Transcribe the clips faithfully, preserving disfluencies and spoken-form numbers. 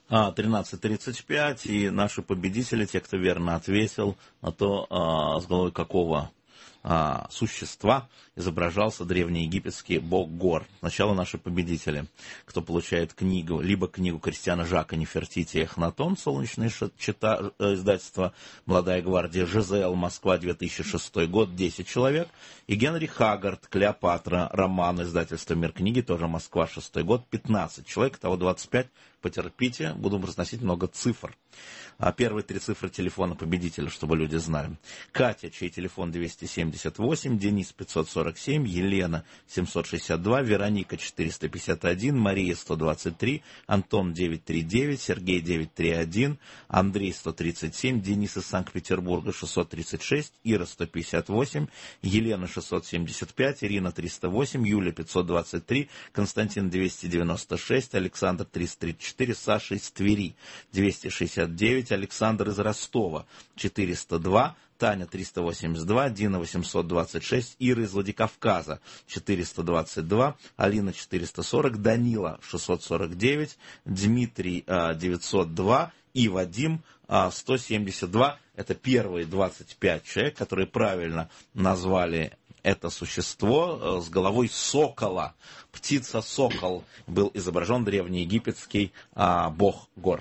А, тринадцать тридцать пять, и наши победители, те, кто верно ответил на то, а, с головой какого а, существа изображался древнеегипетский бог гор. Сначала наши победители, кто получает книгу, либо книгу Кристиана Жака Нефертити Эхнатон, солнечные чета, издательство «Молодая гвардия», ЖЗЛ, Москва, две тысячи шестой год, десять человек, и Генри Хаггард, Клеопатра, роман, издательство «Мир книги», тоже Москва, шестой год, пятнадцать человек, того двадцать пять, потерпите, буду разносить много цифр. А первые три цифры телефона победителя, чтобы люди знали. Катя, чей телефон двести семьдесят восемь, Денис пятьсот сорок семь, Елена семьсот шестьдесят два, Вероника четыреста пятьдесят один, Мария сто двадцать три, Антон девятьсот тридцать девять, Сергей девятьсот тридцать один, Андрей сто тридцать семь, Денис из Санкт-Петербурга шестьсот тридцать шесть, Ира сто пятьдесят восемь, Елена шестьсот семьдесят пять, Ирина триста восемь, Юля пятьсот двадцать три, Константин двести девяносто шесть, Александр триста тридцать четыре, Саша из Твери двести шестьдесят девять, Александр из Ростова четыреста два, Таня триста восемьдесят два, Дина восемьсот двадцать шесть, Ира из Владикавказа четыреста двадцать два, Алина четыреста сорок, Данила шестьсот сорок девять, Дмитрий а, девятьсот два и Вадим а, сто семьдесят два. Это первые двадцать пять человек, которые правильно назвали это существо с головой сокола. Птица-сокол был изображен древнеегипетский а, бог гор.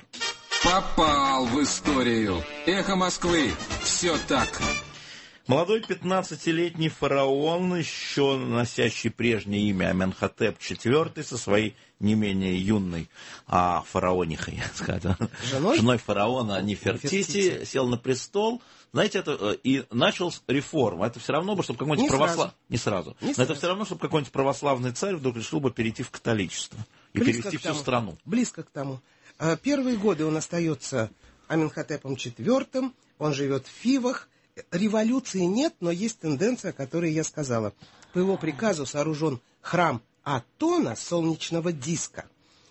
Попал в историю. Эхо Москвы. Все так. Молодой пятнадцатилетний фараон, еще носящий прежнее имя Аменхотеп четвёртый, со своей не менее юной а, фараонихой, сказать, женой? женой фараона Нефертити, Нефертити, сел на престол. Знаете, это и начал реформу. Это все равно бы, чтобы какой-нибудь православный... Не сразу. Не Но сразу. Это все равно, чтобы какой-нибудь православный царь вдруг решил бы перейти в католичество и Близко перевести всю страну. Близко к тому. Первые годы он остается Аменхотепом четвёртым, он живет в Фивах. Революции нет, но есть тенденция, о которой я сказала. По его приказу сооружен храм Атона, солнечного диска.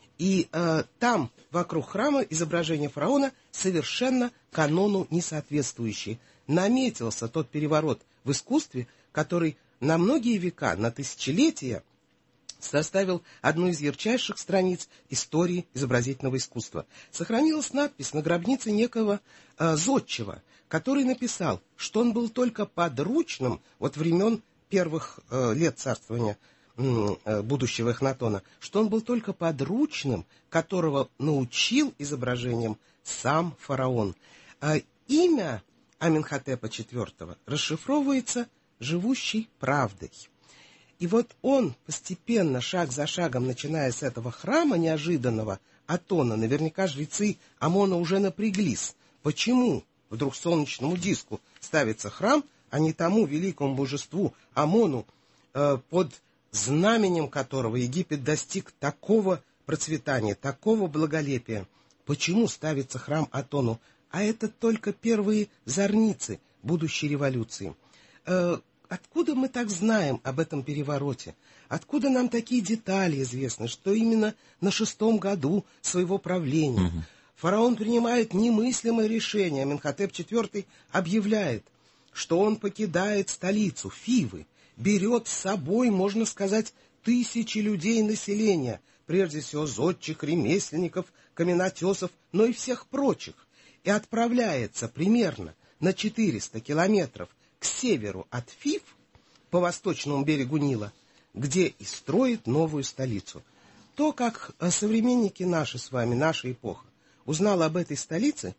И э, там, вокруг храма, изображение фараона совершенно канону несоответствующее. Наметился тот переворот в искусстве, который на многие века, на тысячелетия составил одну из ярчайших страниц истории изобразительного искусства. Сохранилась надпись на гробнице некого э, зодчего, который написал, что он был только подручным от времен первых э, лет царствования э, будущего Эхнатона, что он был только подручным, которого научил изображением сам фараон. Э, имя Аменхотепа четвёртого расшифровывается «живущей правдой». И вот он постепенно, шаг за шагом, начиная с этого храма неожиданного Атона, наверняка жрецы Амона уже напряглись. Почему вдруг солнечному диску ставится храм, а не тому великому божеству Амону, э, под знаменем которого Египет достиг такого процветания, такого благолепия? Почему ставится храм Атону? А это только первые зорницы будущей революции. Э, Откуда мы так знаем об этом перевороте? Откуда нам такие детали известны, что именно на шестом году своего правления угу. фараон принимает немыслимое решение? Аменхотеп четвёртый объявляет, что он покидает столицу Фивы, берет с собой, можно сказать, тысячи людей населения, прежде всего зодчих, ремесленников, каменотесов, но и всех прочих, и отправляется примерно на четыреста километров к северу от Фив, по восточному берегу Нила, где и строит новую столицу. То, как современники наши с вами, наша эпоха, узнала об этой столице,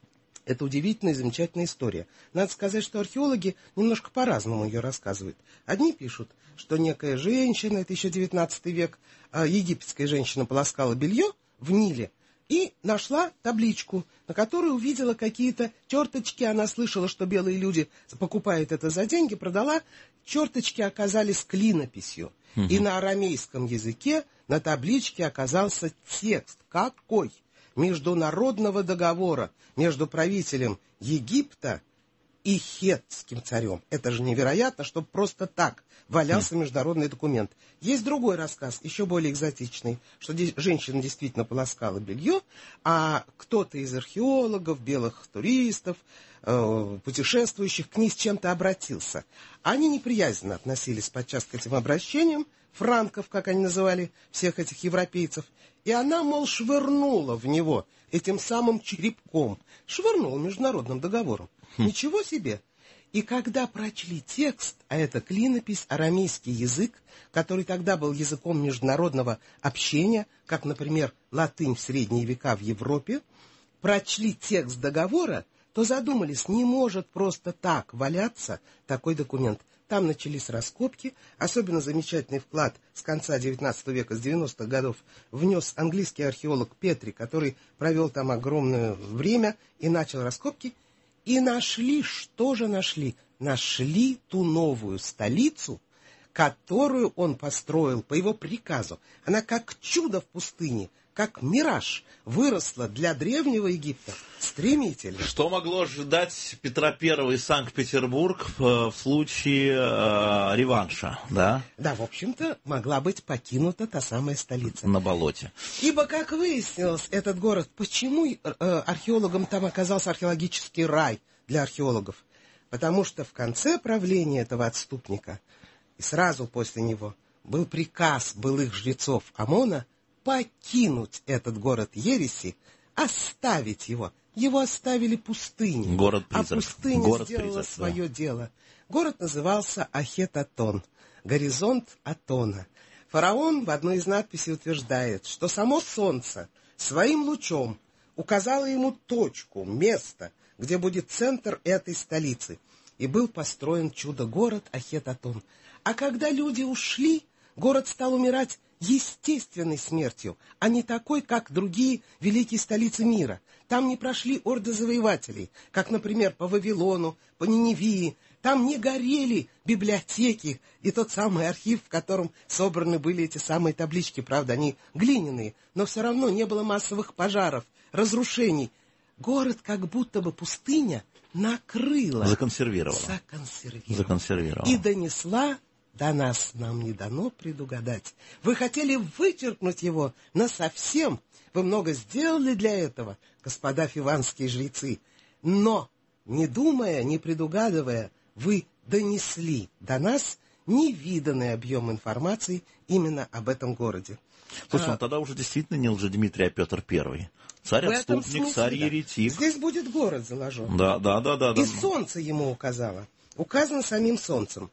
это удивительная и замечательная история. Надо сказать, что археологи немножко по-разному ее рассказывают. Одни пишут, что некая женщина, это еще девятнадцатый век, египетская женщина полоскала белье в Ниле, и нашла табличку, на которой увидела какие-то черточки. Она слышала, что белые люди покупают это за деньги, продала. Черточки оказались клинописью. Угу. И на арамейском языке на табличке оказался текст. Какой? Международного договора между правителем Египта и хеттским царем. Это же невероятно, чтобы просто так валялся международный документ. Есть другой рассказ, еще более экзотичный, что женщина действительно полоскала белье, а кто-то из археологов, белых туристов, э, путешествующих к ней с чем-то обратился. Они неприязненно относились подчас к этим обращениям, франков, как они называли всех этих европейцев. И она, мол, швырнула в него этим самым черепком. Швырнула международным договором. Хм. Ничего себе! И когда прочли текст, а это клинопись, арамейский язык, который тогда был языком международного общения, как, например, латынь в средние века в Европе, прочли текст договора, то задумались, не может просто так валяться такой документ. Там начались раскопки, особенно замечательный вклад с конца девятнадцатого века, с девяностых годов, внес английский археолог Петри, который провел там огромное время и начал раскопки. И нашли, что же нашли? Нашли ту новую столицу, которую он построил по его приказу. Она как чудо в пустыне, как мираж, выросла для древнего Египта стремительно. Что могло ожидать Петра Первого и Санкт-Петербург в случае э, реванша, да? Да, в общем-то, могла быть покинута та самая столица. На болоте. Ибо, как выяснилось, этот город, почему э, археологам там оказался археологический рай для археологов? Потому что в конце правления этого отступника, и сразу после него, был приказ былых жрецов Амона покинуть этот город ереси, оставить его. Его оставили пустыней, а пустыня город сделала призрак, свое да. дело. Город назывался Ахет-Атон, горизонт Атона. Фараон в одной из надписей утверждает, что само солнце своим лучом указало ему точку, место, где будет центр этой столицы. И был построен чудо-город Ахет-Атон. А когда люди ушли, город стал умирать естественной смертью, а не такой, как другие великие столицы мира. Там не прошли орды завоевателей, как, например, по Вавилону, по Ниневии. Там не горели библиотеки и тот самый архив, в котором собраны были эти самые таблички. Правда, они глиняные, но все равно не было массовых пожаров, разрушений. Город, как будто бы пустыня, накрыла. Законсервировала. Законсервировала. Законсервировала. И донесла до нас, нам не дано предугадать. Вы хотели вычеркнуть его насовсем. Вы много сделали для этого, господа фиванские жрецы. Но, не думая, не предугадывая, вы донесли до нас невиданный объем информации именно об этом городе. Слушай, а, ну тогда уже действительно не Лжедмитрий, а Петр Первый. Царь-отступник, царь-еретик. Да. Здесь будет город заложен. Да, да, да, да. И да. солнце ему указало. Указано самим солнцем.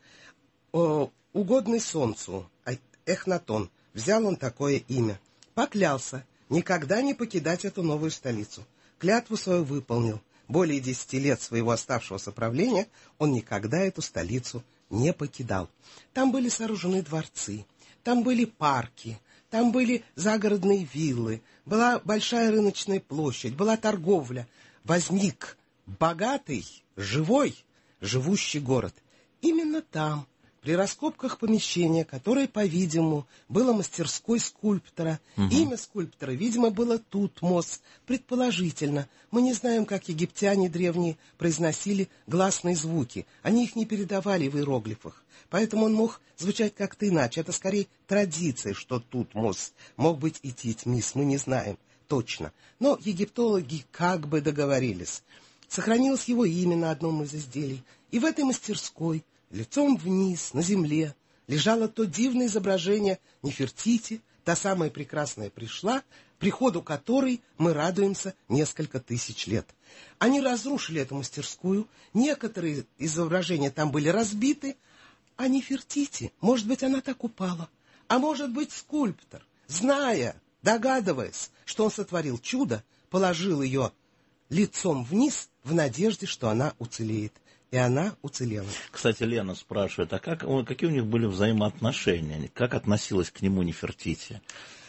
О, угодный солнцу, Эхнатон, взял он такое имя. Поклялся никогда не покидать эту новую столицу. Клятву свою выполнил. Более десяти лет своего оставшегося правления он никогда эту столицу не покидал. Там были сооружены дворцы, там были парки, там были загородные виллы, была большая рыночная площадь, была торговля. Возник богатый, живой, живущий город. Именно там, при раскопках помещения, которое, по-видимому, было мастерской скульптора. Угу. Имя скульптора, видимо, было Тутмос, предположительно. Мы не знаем, как египтяне древние произносили гласные звуки. Они их не передавали в иероглифах. Поэтому он мог звучать как-то иначе. Это скорее традиция, что Тутмос мог быть и Титмис, мы не знаем точно. Но египтологи как бы договорились. Сохранилось его имя на одном из изделий. И в этой мастерской, лицом вниз, на земле, лежало то дивное изображение Нефертити, та самая прекрасная пришла, приходу которой мы радуемся несколько тысяч лет. Они разрушили эту мастерскую, некоторые изображения там были разбиты, а Нефертити, может быть, она так упала, а может быть, скульптор, зная, догадываясь, что он сотворил чудо, положил ее лицом вниз в надежде, что она уцелеет. И она уцелела. Кстати, Лена спрашивает, а как, какие у них были взаимоотношения? Как относилась к нему Нефертити?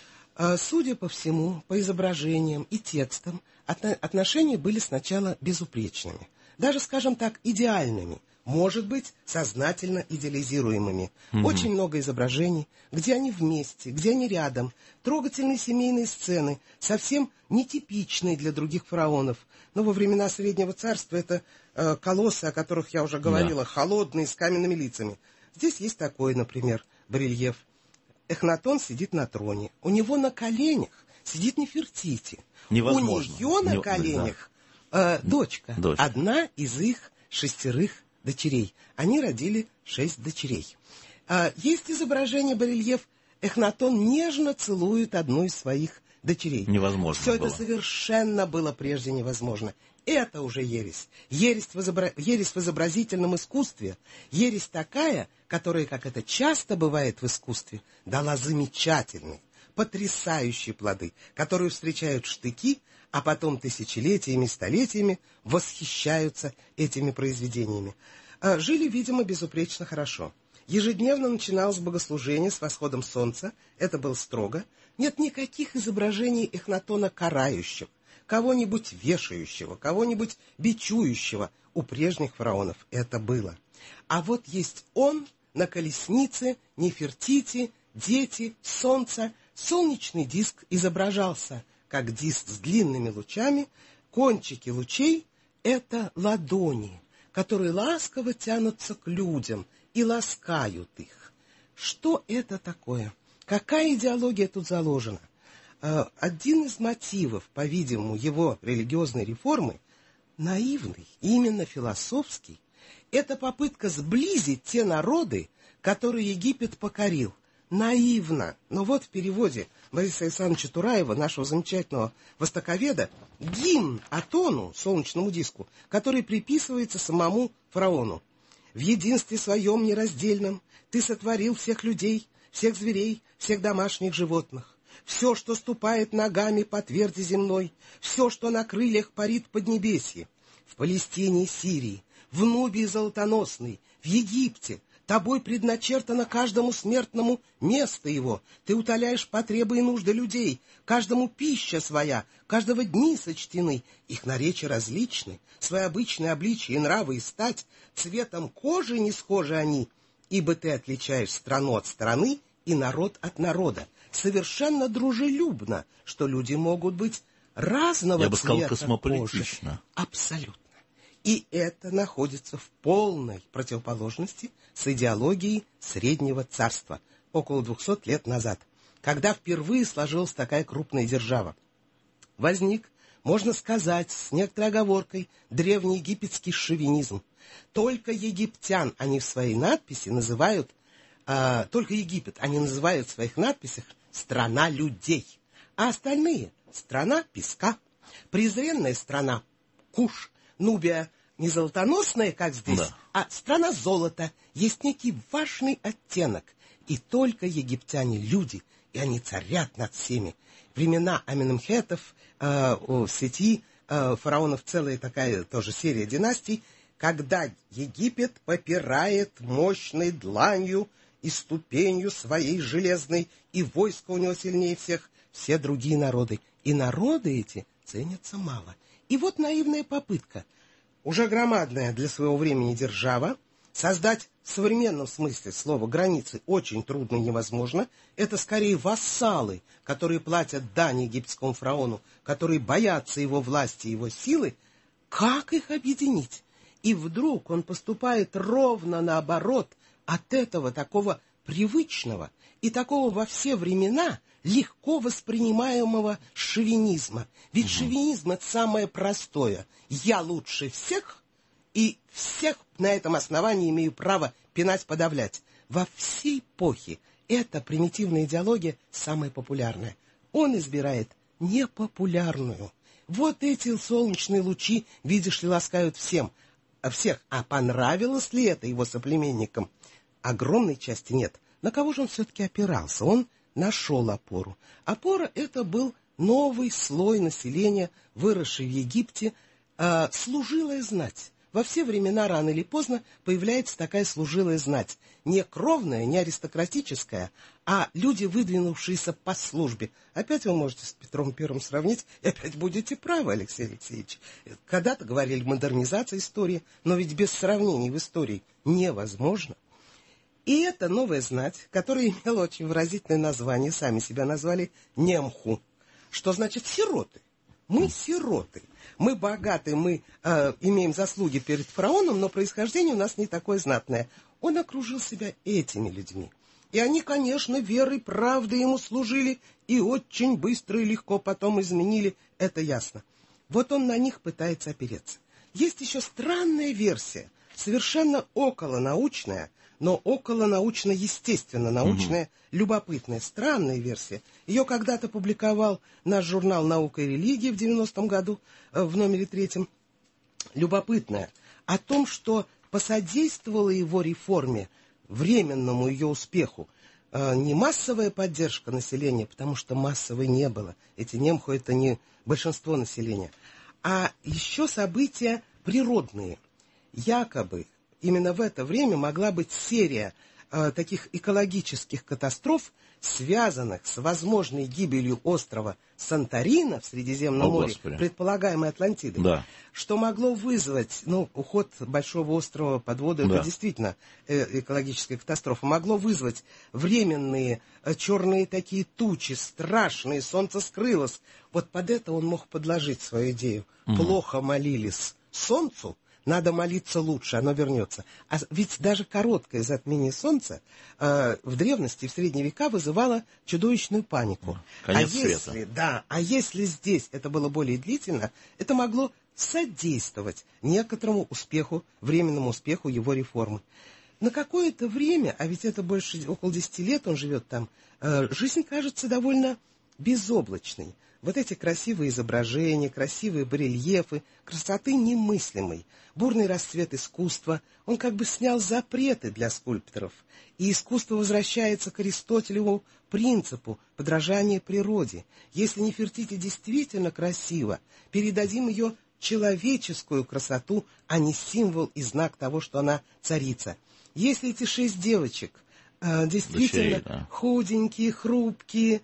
Судя по всему, по изображениям и текстам, отношения были сначала безупречными. Даже, скажем так, идеальными. Может быть, сознательно идеализируемыми. Угу. Очень много изображений, где они вместе, где они рядом. Трогательные семейные сцены, совсем нетипичные для других фараонов. Но во времена Среднего Царства это э, колоссы, о которых я уже говорила, да. Холодные, с каменными лицами. Здесь есть такой, например, барельеф. Эхнатон сидит на троне. У него на коленях сидит Нефертити. Невозможно. У нее на Не... коленях да. э, дочка. дочка. Одна из их шестерых дочерей. Они родили шесть дочерей. А, есть изображение, барельеф, Эхнатон нежно целует одну из своих дочерей. Невозможно Все было. это совершенно было прежде невозможно. Это уже ересь. Ересь в, изобра... ересь в изобразительном искусстве. Ересь такая, которая, как это часто бывает в искусстве, дала замечательные, потрясающие плоды, которые встречают штыки, а потом тысячелетиями, столетиями восхищаются этими произведениями. А, жили, видимо, безупречно хорошо. Ежедневно начиналось богослужение с восходом солнца. Это было строго. Нет никаких изображений Эхнатона карающих, кого-нибудь вешающего, кого-нибудь бичующего. У прежних фараонов это было. А вот есть он на колеснице, Нефертити, дети, солнце. Солнечный диск изображался как диск с длинными лучами. Кончики лучей — это ладони, которые ласково тянутся к людям и ласкают их. Что это такое? Какая идеология тут заложена? Один из мотивов, по-видимому, его религиозной реформы, наивный, именно философский, это попытка сблизить те народы, которые Египет покорил. Наивно. Но вот в переводе Бориса Александровича Тураева, нашего замечательного востоковеда, гимн Атону, солнечному диску, который приписывается самому фараону. В единстве своем нераздельном ты сотворил всех людей, всех зверей, всех домашних животных. Все, что ступает ногами по тверди земной, все, что на крыльях парит поднебесье. В Палестине и Сирии, в Нубии золотоносной, в Египте тобой предначертано каждому смертному место его. Ты утоляешь потребы и нужды людей, каждому пища своя, каждого дни сочтены. Их наречия различны, свои обычные обличия и нравы и стать, цветом кожи не схожи они, ибо ты отличаешь страну от страны и народ от народа. Совершенно дружелюбно, что люди могут быть разного Я бы сказал, цвета космополитично. кожи. Абсолютно. И это находится в полной противоположности с идеологией Среднего Царства около двухсот лет назад, когда впервые сложилась такая крупная держава. Возник, можно сказать, с некоторой оговоркой, древнеегипетский шовинизм. Только египтян они в своей надписи называют, а, только Египет они называют в своих надписях «страна людей», а остальные — «страна песка», презренная страна Куш, Нубия не золотоносная, как здесь, да. а страна золота. Есть некий важный оттенок. И только египтяне люди, и они царят над всеми. Времена Аменемхетов, э, в сети э, фараонов целая такая тоже серия династий, когда Египет попирает мощной дланью и ступенью своей железной, и войско у него сильнее всех, все другие народы. И народы эти ценятся мало. И вот наивная попытка, уже громадная для своего времени держава, создать в современном смысле слова границы очень трудно и невозможно. Это скорее вассалы, которые платят дань египетскому фараону, которые боятся его власти и его силы. Как их объединить? И вдруг он поступает ровно наоборот от этого такого привычного и такого во все времена легко воспринимаемого шовинизма. Ведь угу. шовинизм — это самое простое. Я лучше всех, и всех на этом основании имею право пинать, подавлять. Во всей эпохе эта примитивная идеология самая популярная. Он избирает непопулярную. Вот эти солнечные лучи, видишь ли, ласкают всем, всех. А понравилось ли это его соплеменникам? Огромной части нет. На кого же он все-таки опирался? Он нашел опору. Опора — это был новый слой населения, выросший в Египте, э, служилая знать. Во все времена, рано или поздно, появляется такая служилая знать. Не кровная, не аристократическая, а люди, выдвинувшиеся по службе. Опять вы можете с Петром Первым сравнить, и опять будете правы, Алексей Алексеевич. Когда-то говорили модернизация истории, но ведь без сравнений в истории невозможно. И это новая знать, которая имела очень выразительное название, сами себя назвали Немху, что значит сироты. Мы сироты. Мы богаты, мы э, имеем заслуги перед фараоном, но происхождение у нас не такое знатное. Он окружил себя этими людьми. И они, конечно, верой, правдой ему служили, и очень быстро и легко потом изменили, это ясно. Вот он на них пытается опереться. Есть еще странная версия, совершенно околонаучная, но околонаучно-естественно-научная, угу. любопытная, странная версия. Ее когда-то публиковал наш журнал «Наука и религия» в девяностом году, в номере третьем. Любопытная. О том, что посодействовало его реформе, временному ее успеху, не массовая поддержка населения, потому что массовой не было. Эти немху — это не большинство населения. А еще события природные. Якобы именно в это время могла быть серия э, таких экологических катастроф, связанных с возможной гибелью острова Санторина в Средиземном О, море, Господи. предполагаемой Атлантидой, да. что могло вызвать, ну, уход большого острова под воду, да. это действительно э, экологическая катастрофа, могло вызвать временные э, черные такие тучи, страшные, солнце скрылось. Вот под это он мог подложить свою идею. Угу. Плохо молились солнцу, надо молиться лучше, оно вернется. А ведь даже короткое затмение солнца э, в древности, в средние века вызывало чудовищную панику. Конец а если, света. Да, а если здесь это было более длительно, это могло содействовать некоторому успеху, временному успеху его реформы. На какое-то время, а ведь это больше, около десяти лет он живет там, э, жизнь кажется довольно безоблачной. Вот эти красивые изображения, красивые барельефы, красоты немыслимой, бурный расцвет искусства, он как бы снял запреты для скульпторов. И искусство возвращается к Аристотелеву принципу подражания природе. Если Нефертити действительно красиво, передадим ее человеческую красоту, а не символ и знак того, что она царица. Если эти шесть девочек э, действительно Дочерей, да. худенькие, хрупкие,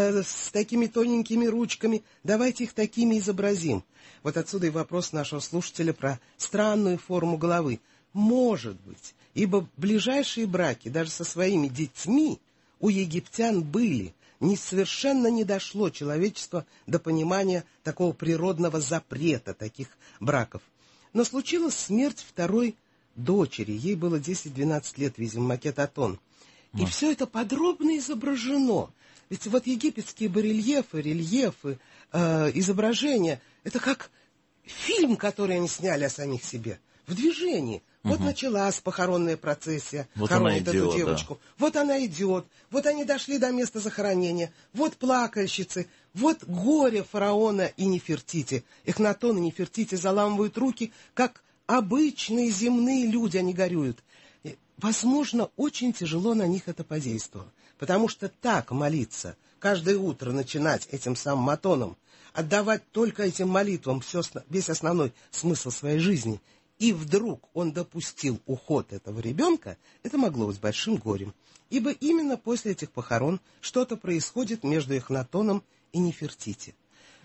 с такими тоненькими ручками, давайте их такими изобразим. Вот отсюда и вопрос нашего слушателя про странную форму головы. Может быть, ибо ближайшие браки даже со своими детьми у египтян были. Не, совершенно не дошло человечество до понимания такого природного запрета таких браков. Но случилась смерть второй дочери. Ей было десять-двенадцать лет, видимо, макет Атон. И mm. все это подробно изображено. Ведь вот египетские барельефы, рельефы, э, изображения, это как фильм, который они сняли о самих себе, в движении. Угу. Вот началась похоронная процессия, вот хоронит идет, эту девочку. Да. Вот она идет, вот они дошли до места захоронения, вот плакальщицы, вот горе фараона и Нефертити. Эхнатон и Нефертити заламывают руки, как обычные земные люди, они горюют. И, возможно, очень тяжело на них это подействовало. Потому что так молиться, каждое утро начинать этим самым Атоном, отдавать только этим молитвам все, весь основной смысл своей жизни, и вдруг он допустил уход этого ребенка, это могло быть большим горем. Ибо именно после этих похорон что-то происходит между Эхнатоном и Нефертити.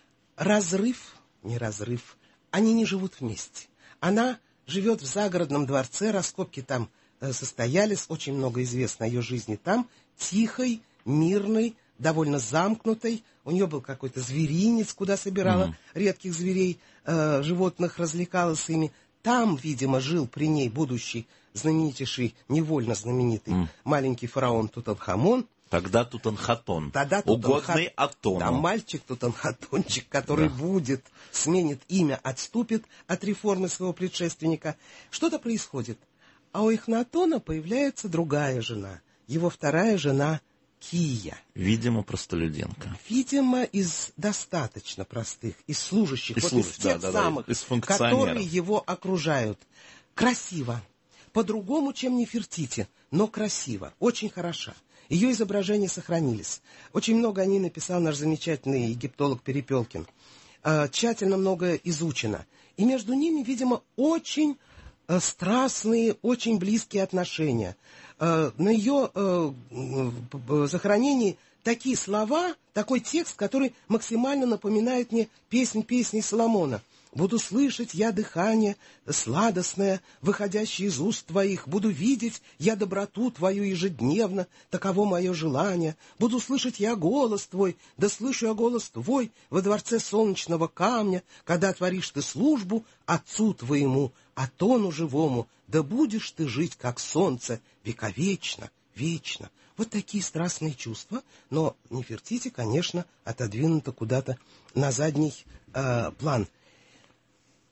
Разрыв, не разрыв, они не живут вместе. Она живет в загородном дворце, раскопки там состоялись, очень много известно о ее жизни там, тихой, мирной, довольно замкнутой. У нее был какой-то зверинец, куда собирала mm-hmm. редких зверей, э, животных, развлекалась ими. Там, видимо, жил при ней будущий знаменитейший, невольно знаменитый mm. маленький фараон Тутанхамон. Тогда Тутанхатон, Тогда угодный Атону. Да, мальчик Тутанхатончик, который да. будет, сменит имя, отступит от реформы своего предшественника. Что-то происходит. А у Эхнатона появляется другая жена. Его вторая жена Кия. Видимо, простолюдинка. Видимо, из достаточно простых, из служащих, из вот служащих, из тех да, самых, да, из которые его окружают. Красиво. По-другому, чем Нефертити, но красиво. Очень хороша. Ее изображения сохранились. Очень много о ней написал наш замечательный египтолог Перепелкин. Э, тщательно многое изучено. И между ними, видимо, очень э, страстные, очень близкие отношения. Э, на ее э, э, захоронении такие слова, такой текст, который максимально напоминает мне песнь песней Соломона. «Буду слышать я дыхание сладостное, выходящее из уст твоих. Буду видеть я доброту твою ежедневно, таково мое желание. Буду слышать я голос твой, да слышу я голос твой во дворце солнечного камня, когда творишь ты службу отцу твоему, Атону живому, да будешь ты жить, как солнце, вековечно, вечно». Вот такие страстные чувства, но Нефертити, конечно, отодвинута куда-то на задний э, план.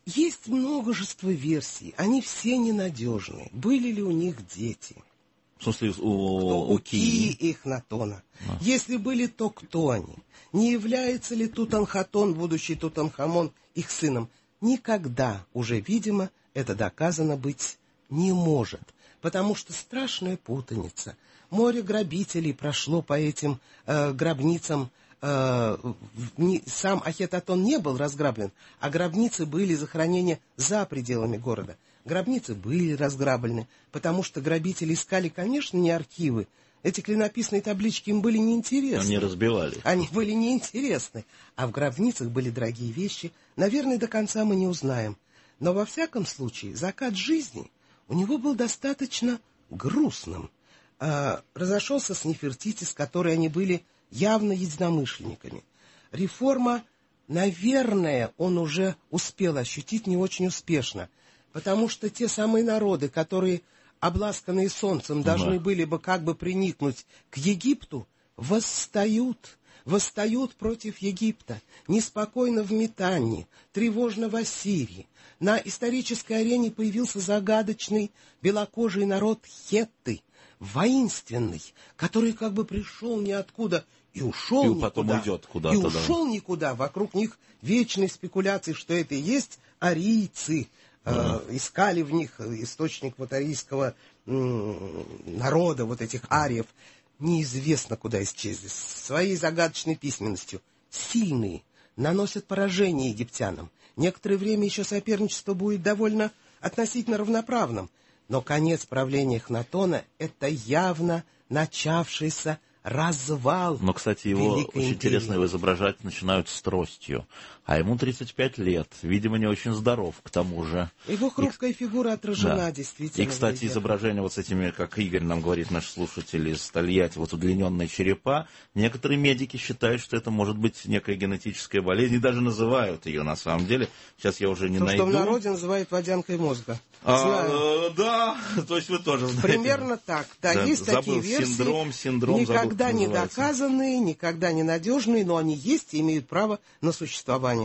Есть множество версий, они все ненадежны. Были ли у них дети? В смысле, у, Кто? у У Ки и Эхнатона. А. Если были, то кто они? Не является ли Тутанхатон, будущий Тутанхамон, их сыном? Никогда уже, видимо, это доказано быть не может, потому что страшная путаница. Море грабителей прошло по этим э, гробницам. Э, не, сам Ахетатон не был разграблен, а гробницы были захоронения за пределами города. Гробницы были разграблены, потому что грабители искали, конечно, не архивы. Эти клинописные таблички им были неинтересны. Они разбивали. Они были неинтересны. А в гробницах были дорогие вещи. Наверное, до конца мы не узнаем. Но во всяком случае, закат жизни у него был достаточно грустным. А, разошелся с Нефертити, с которой они были явно единомышленниками. Реформа, наверное, он уже успел ощутить не очень успешно. Потому что те самые народы, которые, обласканные солнцем, должны да. были бы как бы приникнуть к Египту, восстают, восстают против Египта, неспокойно в Метанне, тревожно в Ассирии. На исторической арене появился загадочный белокожий народ хетты, воинственный, который как бы пришел ниоткуда и ушел и никуда. Потом уйдет куда-то, и ушел да. никуда. Вокруг них вечные спекуляции, что это и есть арийцы. Uh-huh. Искали в них источник вот арийского м- народа, вот этих ариев. Неизвестно, куда исчезли. Своей загадочной письменностью. Сильные наносят поражение египтянам. Некоторое время еще соперничество будет довольно относительно равноправным. Но конец правления Эхнатона — это явно начавшийся развал. Но, кстати, его очень интересно его изображать начинают с тростью. А ему тридцать пять лет. Видимо, не очень здоров, к тому же. Его хрупкая и, фигура отражена, да. действительно. И, кстати, изображение вот с этими, как Игорь нам говорит, наш слушатель из Тольятти, вот удлиненные черепа. Некоторые медики считают, что это может быть некая генетическая болезнь. И даже называют ее на самом деле. Сейчас я уже не То, найду. что в народе называют водянкой мозга. А, да, то есть вы тоже знаете. Примерно так. Да, да есть забыл, такие версии. Синдром, синдром. Никогда забыл, не доказанные, никогда не надежные, но они есть и имеют право на существование.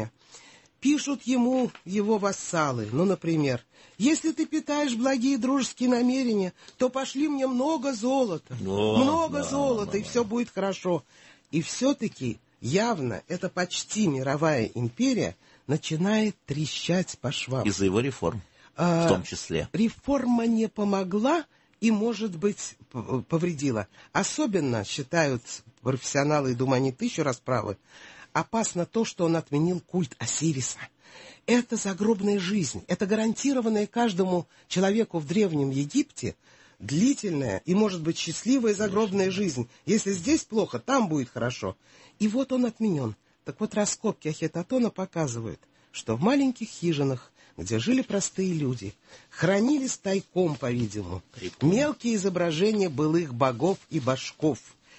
Пишут ему его вассалы, ну, например, «Если ты питаешь благие дружеские намерения, то пошли мне много золота, О, много да, золота, да, и да. все будет хорошо». И все-таки явно эта почти мировая империя начинает трещать по швам. Из-за его реформ, а, в том числе. Реформа не помогла и, может быть, повредила. Особенно, считают профессионалы и думаниты, еще раз правы, опасно то, что он отменил культ Осириса. Это загробная жизнь, это гарантированная каждому человеку в Древнем Египте длительная и, может быть, счастливая загробная жизнь. Если здесь плохо, там будет хорошо. И вот он отменен. Так вот, раскопки Ахетатона показывают, что в маленьких хижинах, где жили простые люди, хранились тайком, по-видимому, мелкие изображения былых богов и башков.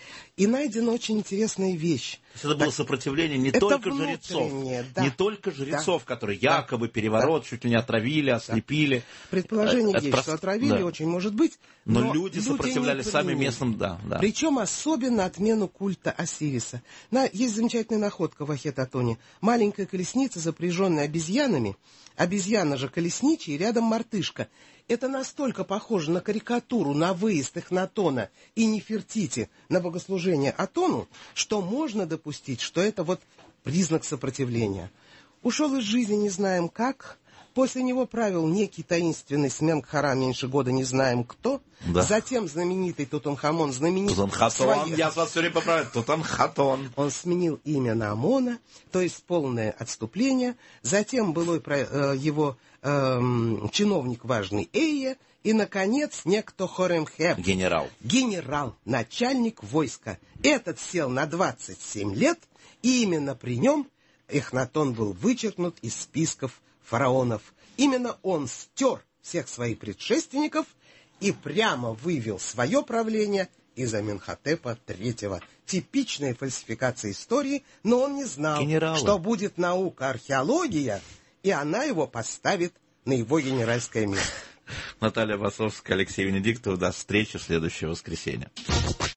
И найдена очень интересная вещь. То есть это было сопротивление не только жрецов, да, не только жрецов, да, которые якобы да, переворот, да, чуть ли не отравили, ослепили. Да. Предположение это, есть, это что отравили, да. очень может быть. Но, но люди люди сопротивлялись сами местным, да, да. Причем особенно отмену культа Осириса. На, есть замечательная находка в Ахетатоне. Маленькая колесница, запряженная обезьянами. Обезьяна же колесничий, рядом мартышка. Это настолько похоже на карикатуру, на выезд Эхнатона и Нефертити на богослужение Атону, что можно допустить, что это вот признак сопротивления. Ушел из жизни не знаем как. После него правил некий таинственный Сменкхара, меньше года не знаем кто. Да. Затем знаменитый Тутанхамон, знаменитый... Тутанхатон, своей... я вас все время поправляю, Тутанхатон. Он сменил имя на Амона, то есть полное отступление. Затем был э, его э, чиновник важный Эйя. И, наконец, некто Хоремхеп. Генерал. Генерал, начальник войска. Этот сел на двадцать семь лет, и именно при нем Эхнатон был вычеркнут из списков фараонов. Именно он стер всех своих предшественников и прямо вывел свое правление из Аменхотепа третьего. Типичная фальсификация истории, но он не знал, Генералы. Что будет наука археология, и она его поставит на его генеральское место. Наталья Басовская, Алексей Венедиктов. До встречи в следующее воскресенье.